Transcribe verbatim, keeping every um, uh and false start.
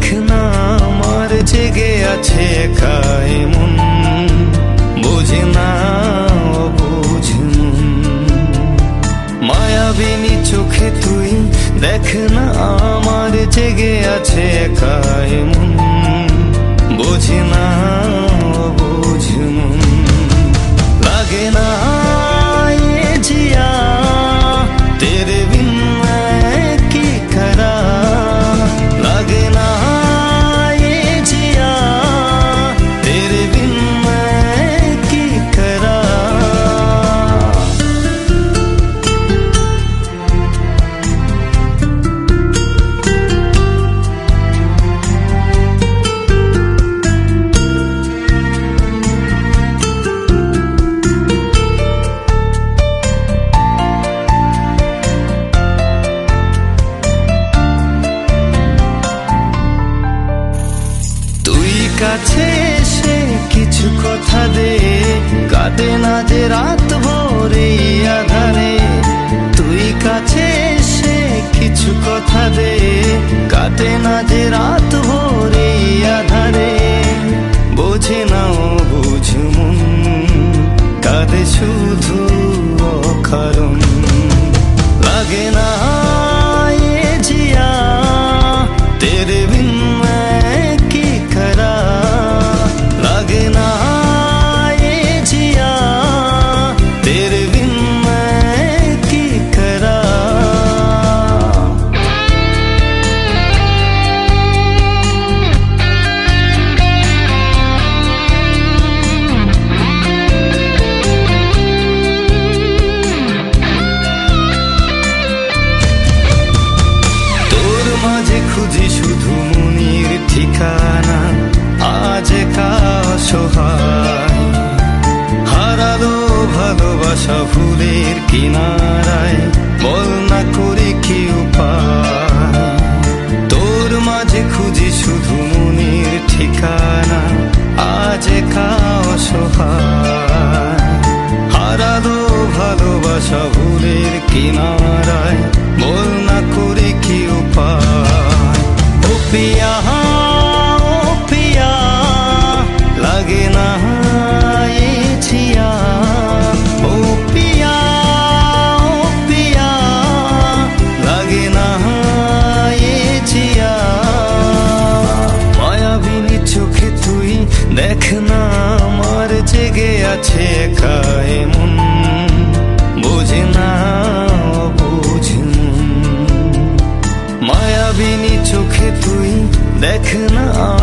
দেখ না আমার জেগে আছে একাই মন, বোঝে না অবুঝ মন। মায়াবিনী চোখে তুই দেখ না আমার জেগে আছে একাই মন, বোঝে না অবুঝ মন। লাগে না ये जिया तेरे बिन मैं की करा, लगे ना ये जिया तेरे बिन मैं की करा। কাছে এসে কিছু কথা দে, কাটে না যে রাত ভোরে আধারে। তুই কাছে এসে কিছু কথা দে, কাটে না যে রাত ভোরে আধারে। বোঝে না অবুঝ মন, কাঁদে শুধু অকারণ। লাগে না ये जिया तेरे बिन मैं की करा, लगे ना ये जिया तेरे बिन मैं की करा। তোর মাঝে খুঁজি শুধু মনির ঠিকানা, আজ একা অসহায় হারালো ভালোবাসা ফুলের কিনারায়। বল না করে কি উপায়, তোর মাঝে খুঁজি শুধু মনির ঠিকানা, আজ একা অসহায় হারালো ভালোবাসা ফুলের কিনারায়। বল না করে কি উপায়। ও পিয়া ও পিয়া लगे ना ये जिया, ओ पिया ओ पिया लगे ना ये जिया। মায়াবিনী চোখে তুই দেখ না আমার জেগে আছে একাই মন, বোঝে না অবুঝ মন। মায়াবিনী চোখে তুই দেখ না